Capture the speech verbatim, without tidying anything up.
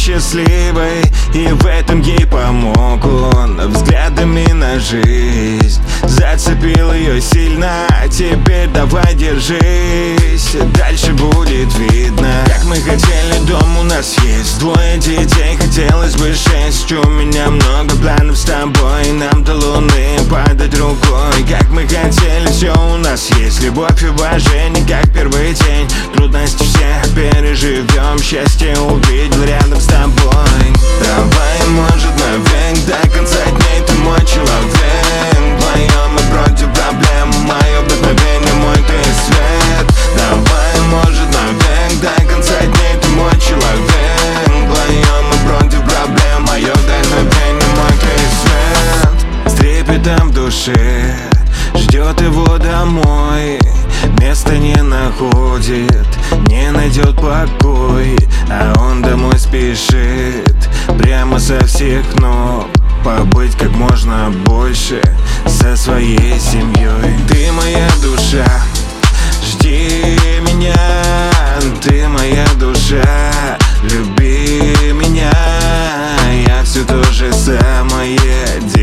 счастливой, и в этом ей помог он. Взглядами на жизнь зацепил ее сильно. Теперь давай держись, дальше будет видно. Как мы хотели, дом у нас есть, двое детей, хотелось бы шесть. У меня много планов с тобой, нам до луны падать рукой. Как мы хотели, все у нас есть, любовь и уважение, как первый день. Трудности все переживем, счастье увидел рядом с тобой. Давай, может, навек, до конца дней ты мой человек. Вдвоем мы против проблем, мое вдохновение, мой ты свет. Давай, может, навек, до конца дней ты мой человек. Вдвоем мы против проблем, мое вдохновение, мой ты свет. С трепетом в душе ждет его домой, места не находит, не найдет покой. А он домой спешит, прямо со всех ног, побыть как можно больше со своей семьей. Ты моя душа, жди меня, ты моя душа, люби меня. Я все то же самое делаю.